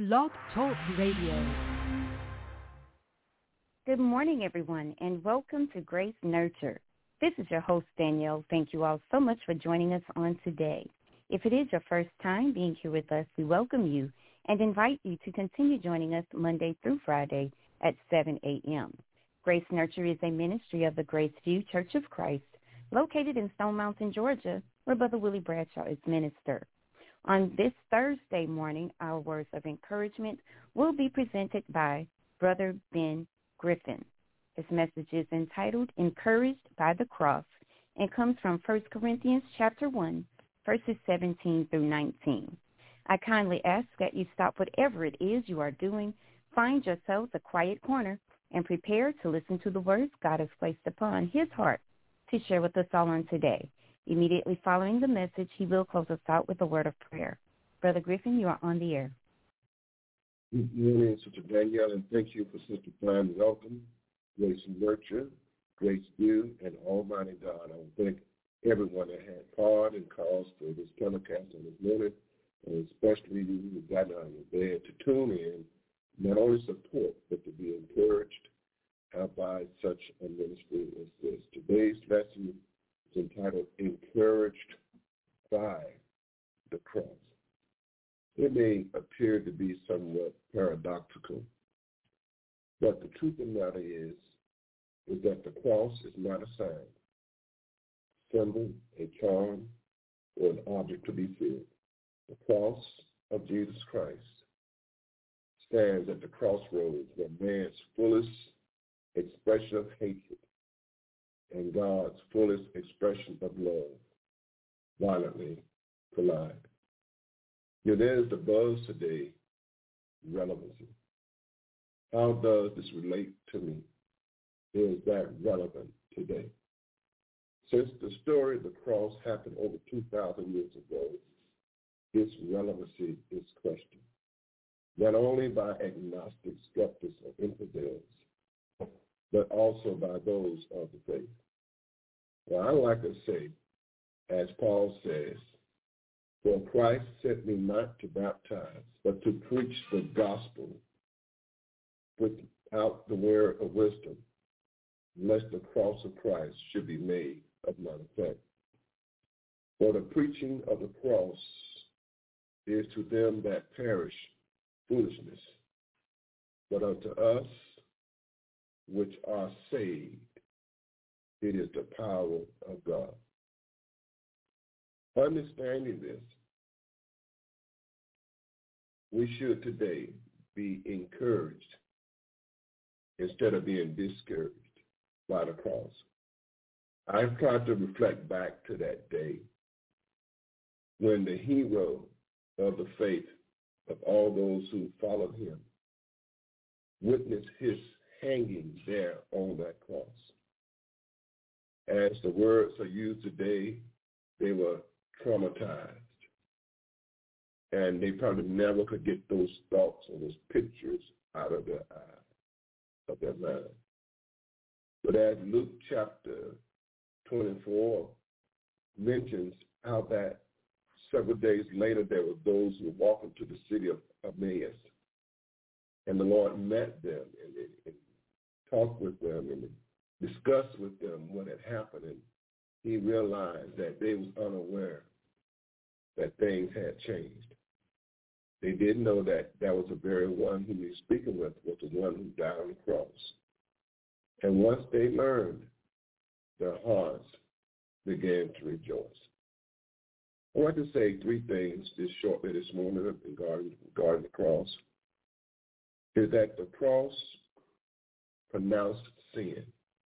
Blog Talk Radio. Good morning, everyone, and welcome to Grace Nurture. This is your host, Danielle. Thank you all so much for joining us on today. If it is your first time being here with us, we welcome you and invite you to continue joining us Monday through Friday at 7 a.m. Grace Nurture is a ministry of the Grace View Church of Christ, located in Stone Mountain, Georgia, where Brother Willie Bradshaw is minister. On this Thursday morning, our words of encouragement will be presented by Brother Ben Griffin. His message is entitled Encouraged by the Cross and comes from 1 Corinthians chapter 1, verses 17 through 19. I kindly ask that you stop whatever it is you are doing, find yourselves a quiet corner, and prepare to listen to the words God has placed upon his heart to share with us all on today. Immediately following the message, he will close us out with a word of prayer. Brother Griffin, you are on the air. Good morning, Sister Danielle, and thank you for Sister Brian Welcome, Grace Nurture, Grace View, and Almighty God. I want to thank everyone that had part and cause for this telecast on this morning, and especially you who got out of your bed to tune in, not only support, but to be encouraged by such a ministry as this. Today's lesson is entitled Encouraged by the Cross. It may appear to be somewhat paradoxical, but the truth of the matter is that the cross is not a sign, symbol, a charm, or an object to be feared. The cross of Jesus Christ stands at the crossroads where man's fullest expression of hatred and God's fullest expression of love violently collide. There's the buzz today, relevancy. How does this relate to me? Is that relevant today? Since the story of the cross happened over 2,000 years ago, its relevancy is questioned, not only by agnostic skeptics or infidels, but also by those of the faith. Well, I like to say, as Paul says, for Christ sent me not to baptize, but to preach the gospel without the word of wisdom, lest the cross of Christ should be made of none effect. For the preaching of the cross is to them that perish foolishness, but unto us which are saved, it is the power of God. Understanding this, we should today be encouraged instead of being discouraged by the cross. I've tried to reflect back to that day when the hero of the faith of all those who followed him witnessed his hanging there on that cross. As the words are used today, they were traumatized. And they probably never could get those thoughts or those pictures out of their eyes, of their mind. But as Luke chapter 24 mentions how that several days later there were those who were walking to the city of Emmaus. And the Lord met them and talked with them and discussed with them what had happened. And he realized that they was unaware that things had changed. They didn't know that that was the very one who he was speaking with was the one who died on the cross. And once they learned, their hearts began to rejoice. I want to say three things just shortly this morning regarding the cross. Is that the cross pronounced sin.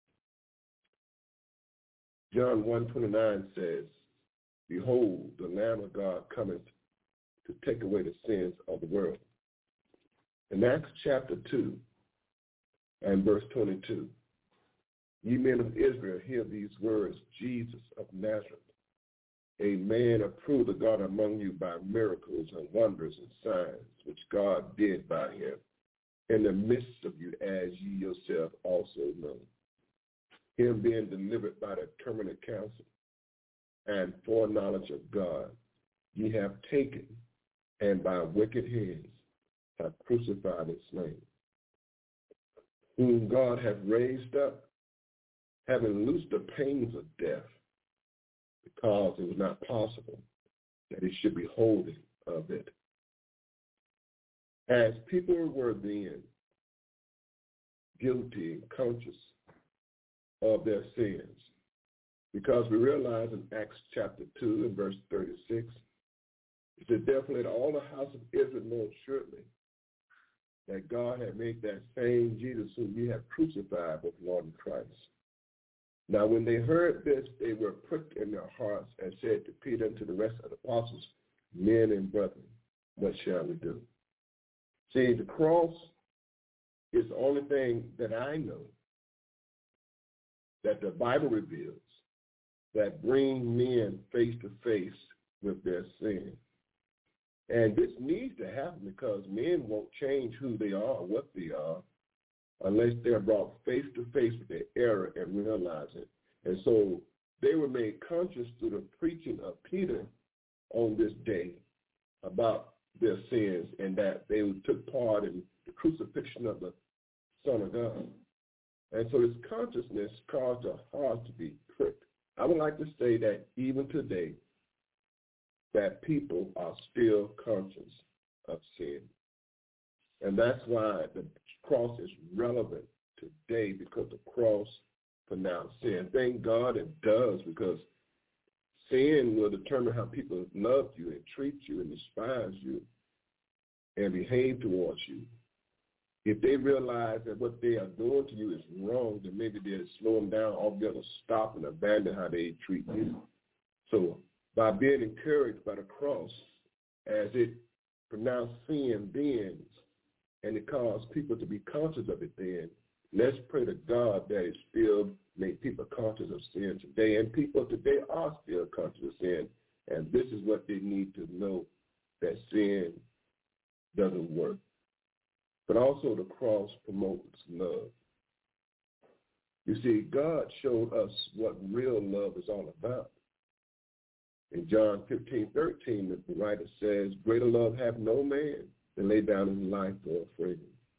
John 1:29 says, Behold, the Lamb of God cometh to take away the sins of the world. In Acts chapter 2 and verse 22, ye men of Israel, hear these words, Jesus of Nazareth, a man approved of God among you by miracles and wonders and signs, which God did by him in the midst of you, as ye yourself also know. Him being delivered by the permanent counsel and foreknowledge of God, ye have taken, and by wicked hands have crucified and slain, whom God hath raised up, having loosed the pains of death, because it was not possible that he should be holding of it. As people were then guilty and conscious of their sins, because we realize in Acts chapter 2 and verse 36, it said, therefore let all the house of Israel know surely that God had made that same Jesus whom ye have crucified both Lord and Christ. Now when they heard this, they were pricked in their hearts and said to Peter and to the rest of the apostles, men and brethren, what shall we do? See, the cross is the only thing that I know that the Bible reveals that bring men face to face with their sin. And this needs to happen because men won't change who they are or what they are unless they're brought face to face with their error and realize it. And so they were made conscious through the preaching of Peter on this day about their sins and that they took part in the crucifixion of the Son of God. And so this consciousness caused their hearts to be pricked. I would like to say that even today, that people are still conscious of sin. And that's why the cross is relevant today, because the cross pronounced sin. Thank God it does, because sin will determine how people love you and treat you and despise you and behave towards you. If they realize that what they are doing to you is wrong, then maybe they'll slow them down or they'll stop and abandon how they treat you. So by being encouraged by the cross, as it pronounced sin then, and it caused people to be conscious of it then, let's pray to God that it still make people conscious of sin today. And people today are still conscious of sin. And this is what they need to know, that sin doesn't work. But also the cross promotes love. You see, God showed us what real love is all about. In John 15:13, the writer says, greater love hath no man than lay down his life for a friend.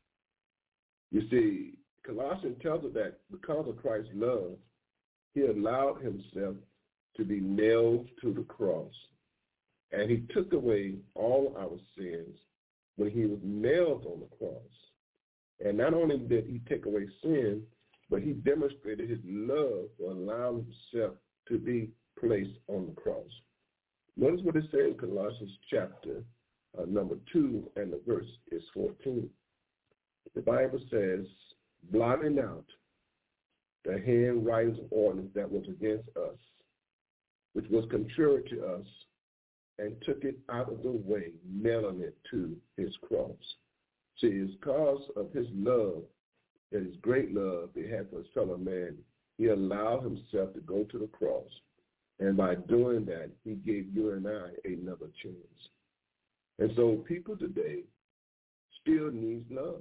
You see, Colossians tells us that because of Christ's love, he allowed himself to be nailed to the cross. And he took away all our sins when he was nailed on the cross. And not only did he take away sin, but he demonstrated his love for allowing himself to be placed on the cross. Notice what it says in Colossians chapter number 2, and the verse is 14. The Bible says, blotting out the handwritings of ordinance that was against us, which was contrary to us, and took it out of the way, nailing it to his cross. See, it's because of his love, and his great love he had for his fellow man, he allowed himself to go to the cross. And by doing that, he gave you and I another chance. And so people today still need love.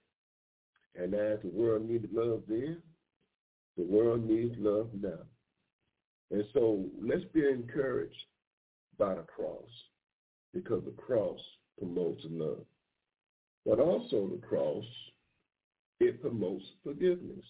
And as the world needed love then, the world needs love now. And so let's be encouraged by the cross, because the cross promotes love. But also the cross, it promotes forgiveness.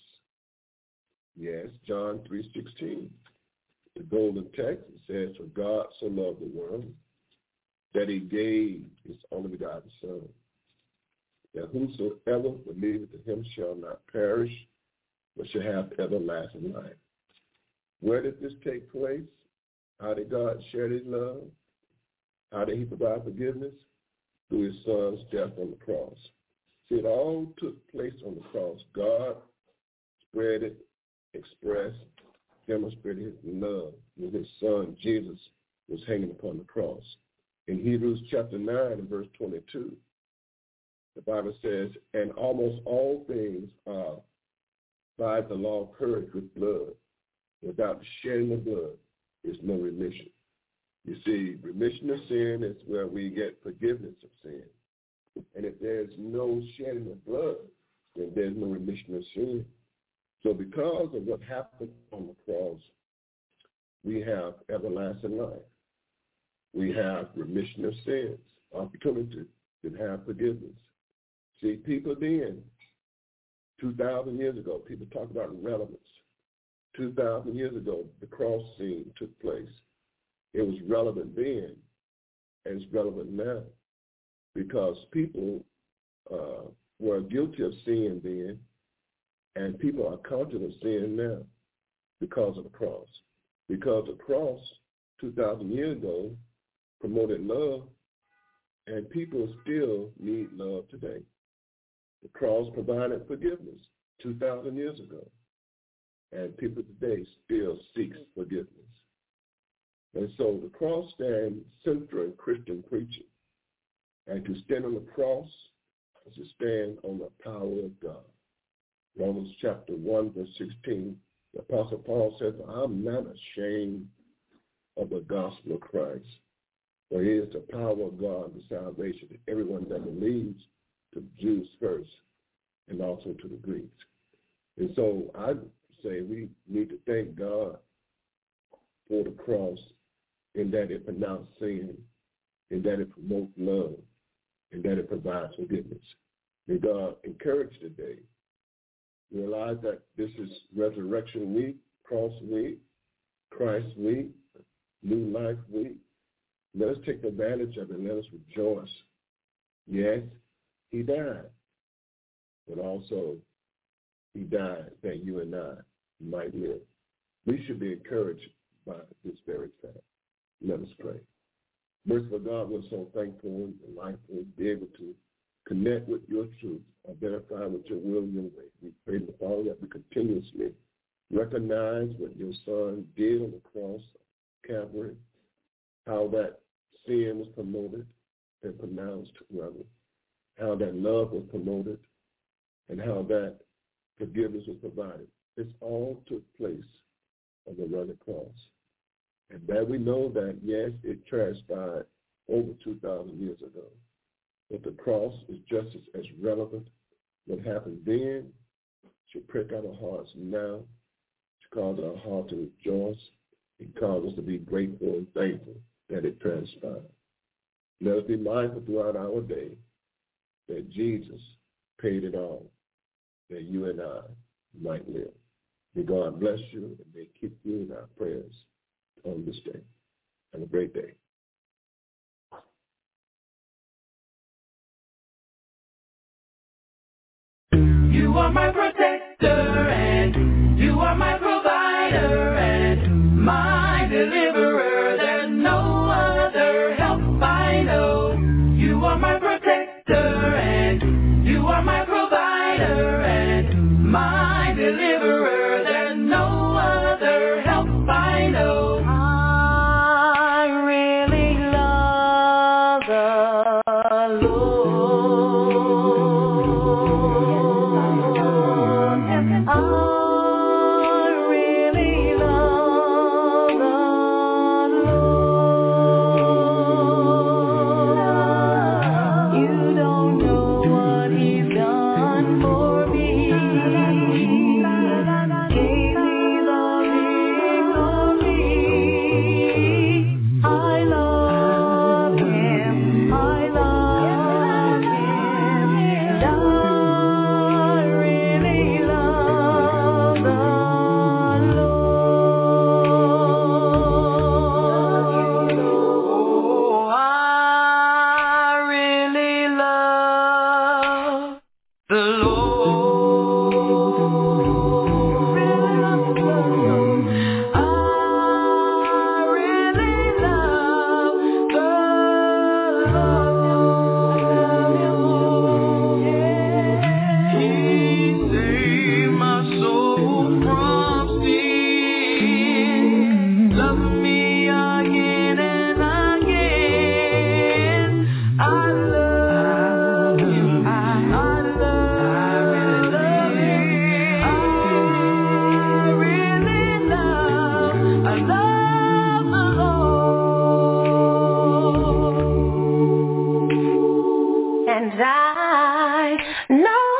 Yes, John 3:16. The golden text, it says, for God so loved the world that he gave his only begotten Son, that whosoever believeth in him shall not perish, but shall have everlasting life. Where did this take place? How did God share his love? How did he provide forgiveness? Through his Son's death on the cross. See, it all took place on the cross. God spread it, expressed, demonstrated his love when his Son, Jesus, was hanging upon the cross. In Hebrews chapter 9 and verse 22, the Bible says, and almost all things are by the law purged with blood. Without the shedding of blood, is no remission. You see, remission of sin is where we get forgiveness of sin. And if there's no shedding of blood, then there's no remission of sin. So because of what happened on the cross, we have everlasting life. We have remission of sins, opportunity to have forgiveness. See, people then, 2,000 years ago, people talk about relevance. 2,000 years ago, the cross scene took place. It was relevant then, and it's relevant now, because people were guilty of sin then, and people are conscious of sin now because of the cross. Because the cross, 2,000 years ago, promoted love, and people still need love today. The cross provided forgiveness 2,000 years ago, and people today still seek forgiveness. And so the cross stands central in Christian preaching. And to stand on the cross is to stand on the power of God. Romans chapter 1, verse 16, the Apostle Paul says, I'm not ashamed of the gospel of Christ, for it is the power of God, the salvation to everyone that believes, to the Jews first, and also to the Greeks. And so I say we need to thank God for the cross, in that it pronounced sin, in that it promotes love, and that it provides forgiveness. May God encourage today. Realize that this is Resurrection Week, Cross Week, Christ Week, New Life Week. Let us take advantage of it and let us rejoice. Yes, he died, but also he died that you and I might live. We should be encouraged by this very fact. Let us pray. Merciful God, we're so thankful and delightful to be able to connect with your truth, identify with your will and your way. We pray, Father, that we continuously recognize what your Son did on the cross of Calvary, how that sin was promoted and pronounced, rather, how that love was promoted, and how that forgiveness was provided. This all took place on the rugged cross. And that we know that, yes, it transpired over 2,000 years ago. But the cross is just as relevant. What happened then should prick out our hearts now, should cause our heart to rejoice, and cause us to be grateful and thankful that it transpired. Let us be mindful throughout our day that Jesus paid it all, that you and I might live. May God bless you and may keep you in our prayers on this day. Have a great day. You are my protector and you are my provider and my deliverer. There's no other help I know. You are my protector and you are my provider and my deliverer. There's no other help I know. And I know